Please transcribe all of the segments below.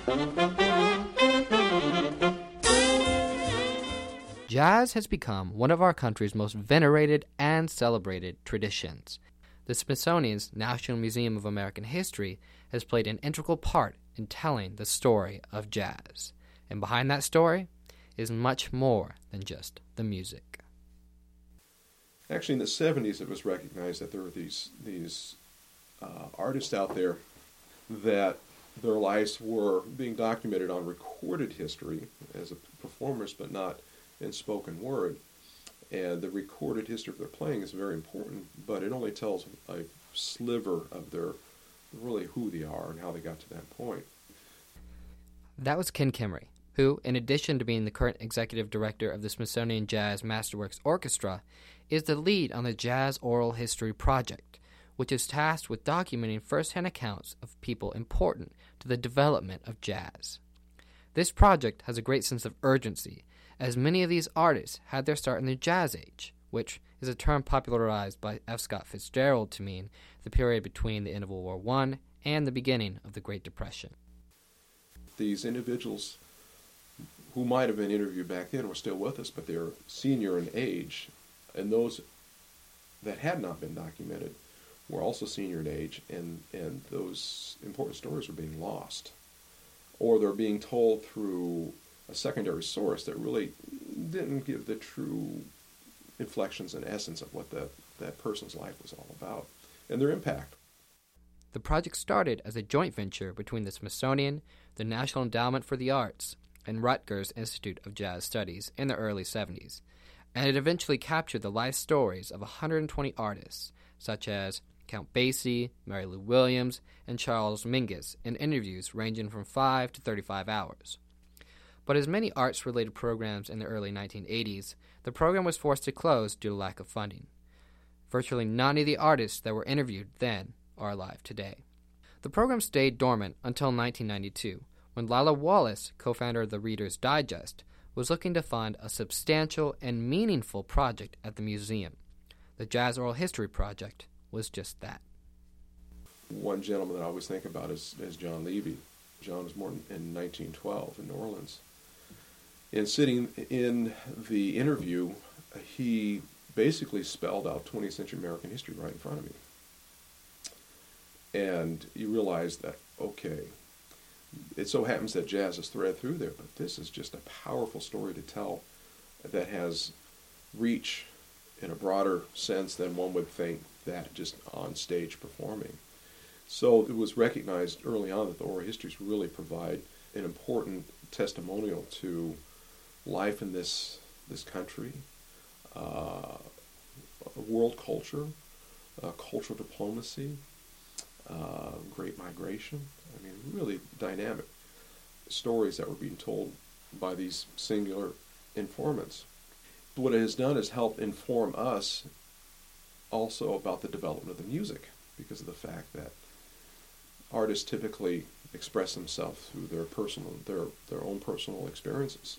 Jazz has become one of our country's most venerated and celebrated traditions. The Smithsonian's National Museum of American History has played an integral part in telling the story of jazz. And behind that story is much more than just the music. Actually, in the 70s, it was recognized that there were these artists out there that their lives were being documented on recorded history as performers, but not in spoken word. And the recorded history of their playing is very important, but it only tells a sliver of their really who they are and how they got to that point. That was Ken Kimmery, who, in addition to being the current executive director of the Smithsonian Jazz Masterworks Orchestra, is the lead on the Jazz Oral History Project, which is tasked with documenting first-hand accounts of people important to the development of jazz. This project has a great sense of urgency, as many of these artists had their start in the Jazz Age, which is a term popularized by F. Scott Fitzgerald to mean the period between the end of World War I and the beginning of the Great Depression. These individuals who might have been interviewed back then were still with us, but they're senior in age, and those that had not been documented were also senior in age, and those important stories were being lost, or they're being told through a secondary source that really didn't give the true inflections and essence of what that person's life was all about, and their impact. The project started as a joint venture between the Smithsonian, the National Endowment for the Arts, and Rutgers Institute of Jazz Studies in the early 70s, and it eventually captured the life stories of 120 artists, such as Count Basie, Mary Lou Williams, and Charles Mingus, in interviews ranging from 5 to 35 hours. But as many arts-related programs in the early 1980s, the program was forced to close due to lack of funding. Virtually none of the artists that were interviewed then are alive today. The program stayed dormant until 1992, when Lila Wallace, co-founder of the Reader's Digest, was looking to fund a substantial and meaningful project at the museum. The Jazz Oral History Project was just that. One gentleman that I always think about is John Levy. John was born in 1912 in New Orleans. And sitting in the interview, he basically spelled out 20th century American history right in front of me. And you realize that, okay, it so happens that jazz is threaded through there, but this is just a powerful story to tell that has reach in a broader sense than one would think that just on stage performing. So it was recognized early on that the oral histories really provide an important testimonial to life in this country, world culture, cultural diplomacy, Great Migration. I mean, really dynamic stories that were being told by these singular informants. What it has done is help inform us also about the development of the music, because of the fact that artists typically express themselves through their own personal experiences.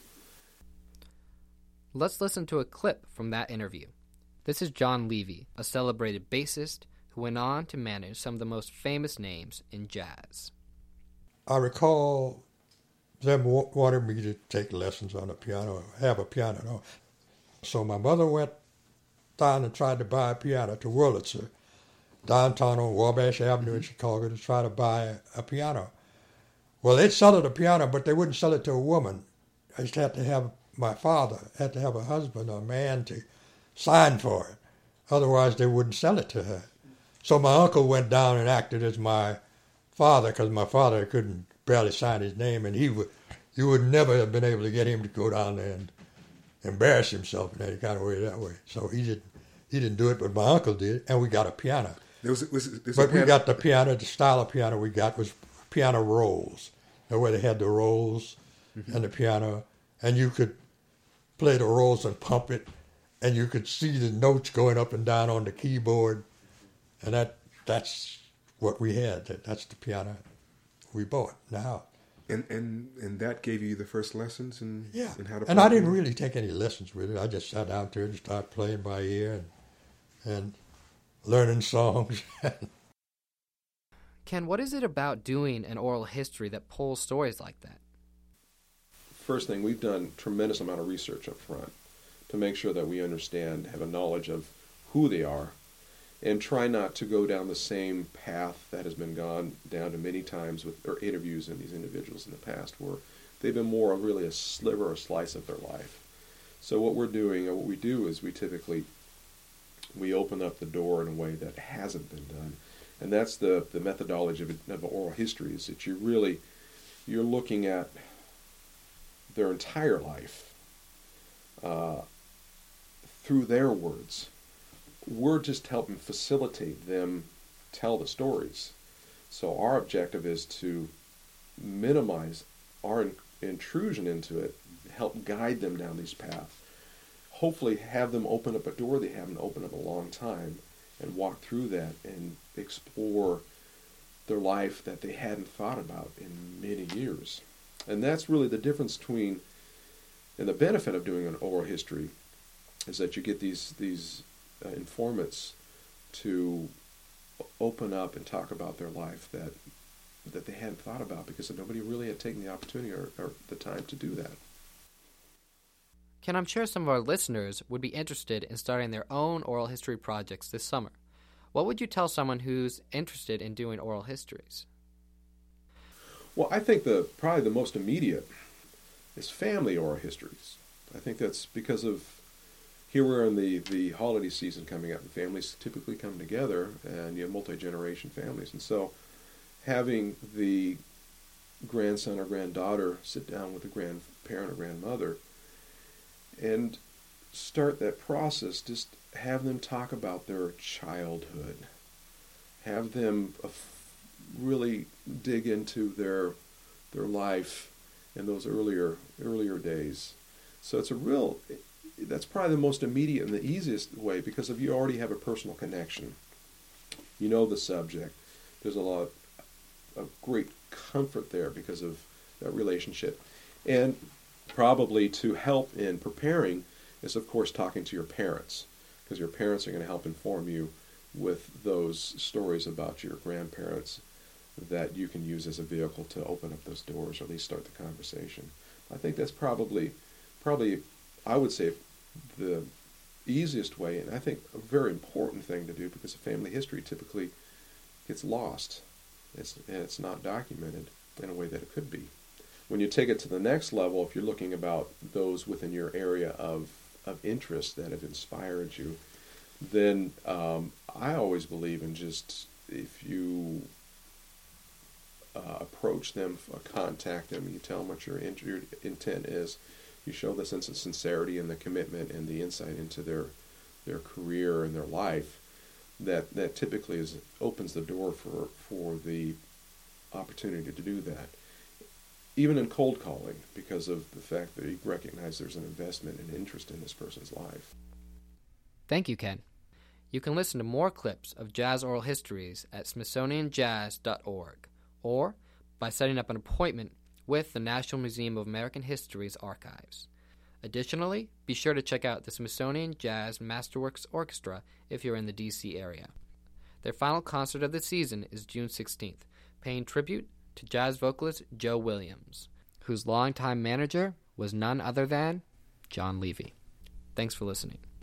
Let's listen to a clip from that interview. This is John Levy, a celebrated bassist who went on to manage some of the most famous names in jazz. I recall them wanting me to take lessons on the piano, have a piano. So my mother went down and tried to buy a piano to Wurlitzer, downtown on Wabash Avenue in Chicago, to try to buy a piano. Well, they'd sell it a piano, but they wouldn't sell it to a woman. I just had to have my father, had to have a husband or a man to sign for it. Otherwise, they wouldn't sell it to her. So my uncle went down and acted as my father, because my father couldn't barely sign his name, and you would never have been able to get him to go down there and embarrass himself in any kind of way that way. So he didn't do it, but my uncle did, and we got a piano. We got the piano, the style of piano we got was piano rolls, where they had the rolls and the piano, and you could play the rolls and pump it, and you could see the notes going up and down on the keyboard, and that's what we had. That's the piano we bought now. And that gave you the first lessons in how to play? And I didn't really take any lessons with it. I just sat down there and started playing by ear and learning songs. Ken, what is it about doing an oral history that pulls stories like that? First thing, we've done a tremendous amount of research up front to make sure that we understand, have a knowledge of who they are, and try not to go down the same path that has been gone down to many times with our interviews in these individuals in the past, where they've been more of really a sliver or slice of their life. So what we're doing, or what we do, is we open up the door in a way that hasn't been done. And that's the methodology of oral history, is that you're looking at their entire life through their words. We're just helping facilitate them tell the stories. So our objective is to minimize our intrusion into it, help guide them down these paths. Hopefully have them open up a door they haven't opened up a long time and walk through that and explore their life that they hadn't thought about in many years. And that's really the difference between, and the benefit of doing an oral history, is that you get these informants to open up and talk about their life that they hadn't thought about, because nobody really had taken the opportunity or the time to do that. Ken, I'm sure some of our listeners would be interested in starting their own oral history projects this summer. What would you tell someone who's interested in doing oral histories? Well, I think probably the most immediate is family oral histories. I think that's because of, here we're in the holiday season coming up, and families typically come together, and you have multi-generation families. And so having the grandson or granddaughter sit down with the grandparent or grandmother and start that process, just have them talk about their childhood. Have them really dig into their life in those earlier days. So that's probably the most immediate and the easiest way, because if you already have a personal connection, you know the subject, there's a lot of great comfort there because of that relationship. And probably to help in preparing is, of course, talking to your parents, because your parents are going to help inform you with those stories about your grandparents that you can use as a vehicle to open up those doors, or at least start the conversation. I think that's probably I would say the easiest way, and I think a very important thing to do, because the family history typically gets lost. It's not documented in a way that it could be. When you take it to the next level, if you're looking about those within your area of interest that have inspired you, then I always believe in just, if you approach them, contact them, you tell them what your intent is, you show the sense of sincerity and the commitment and the insight into their career and their life, that typically opens the door for the opportunity to do that. Even in cold calling, because of the fact that you recognize there's an investment and interest in this person's life. Thank you, Ken. You can listen to more clips of jazz oral histories at smithsonianjazz.org, or by setting up an appointment with the National Museum of American History's archives. Additionally, be sure to check out the Smithsonian Jazz Masterworks Orchestra if you're in the D.C. area. Their final concert of the season is June 16th, paying tribute to jazz vocalist Joe Williams, whose longtime manager was none other than John Levy. Thanks for listening.